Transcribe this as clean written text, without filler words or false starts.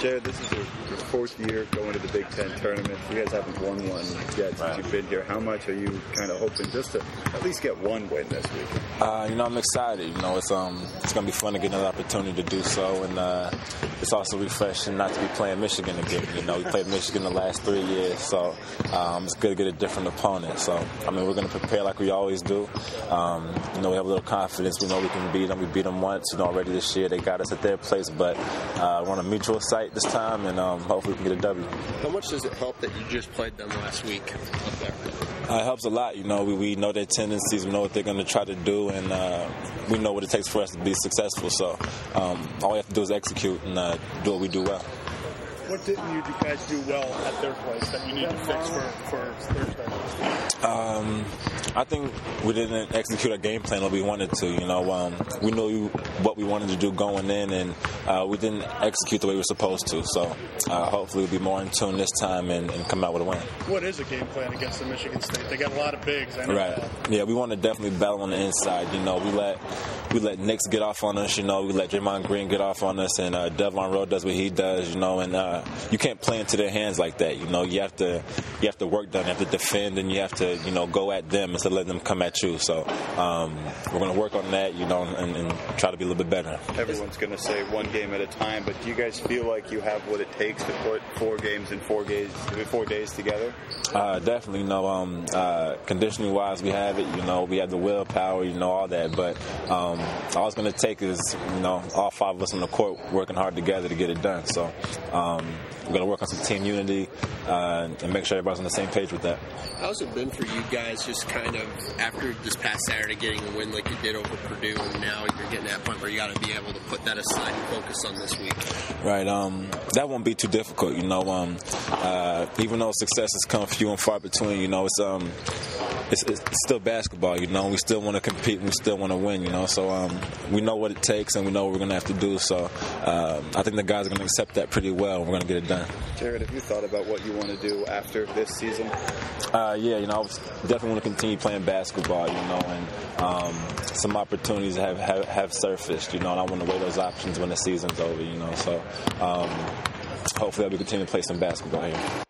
Jared, this is your fourth year going to the Big Ten tournament. You guys haven't won one yet since you've been here. How much are you kind of hoping just to at least get one win this week? I'm excited. It's going to be fun to get another opportunity to do so, and it's also refreshing not to be playing Michigan again. We played Michigan the last 3 years, so it's good to get a different opponent. So, we're going to prepare like we always do. We have a little confidence. We know we can beat them. We beat them once, already this year. They got us at their place, but we're on a mutual site this time, and hopefully we can get a W. How much does it help that you just played them last week up there? It helps a lot. We know their tendencies. We know what they're going to try to do, and we know what it takes for us to be successful. So all we have to do is execute and do what we do well. What didn't you guys do well at their place that you need to fix for Thursday? I think we didn't execute our game plan like we wanted to. We knew what we wanted to do going in, and we didn't execute the way we were supposed to. So hopefully we'll be more in tune this time and come out with a win. What is a game plan against the Michigan State? They got a lot of bigs. I know that. Yeah, we want to definitely battle on the inside. We let Nix get off on us. We let Draymond Green get off on us, and Devon Rowe does what he does. And you can't play into their hands like that. You have to work them. You have to defend, and you have to go at them instead of letting them come at you. So we're going to work on that, and try to be a little bit better. Everyone's going to say one game at a time, but do you guys feel like you have what it takes to put 4 games in 4 days together? Definitely. Conditioning wise, we have it. We have the willpower. All that, but all it's going to take is all 5 of us on the court working hard together to get it done. So we're going to work on some team unity and make sure everybody's on the same page with that. How's it been for you guys just kind of after this past Saturday getting a win like you did over Purdue, and now you're getting to that point where you got to be able to put that aside and focus on this week? Right. That won't be too difficult. Even though success has come few and far between, it's still basketball. We still want to compete and we still want to win. So we know what it takes and we know what we're going to have to do. So I think the guys are going to accept that pretty well. And we're going to get it done. Jared, have you thought about what you want to do after this season? I definitely want to continue playing basketball. And some opportunities have surfaced. And I want to weigh those options when the season's over. So hopefully I'll be continuing to play some basketball here.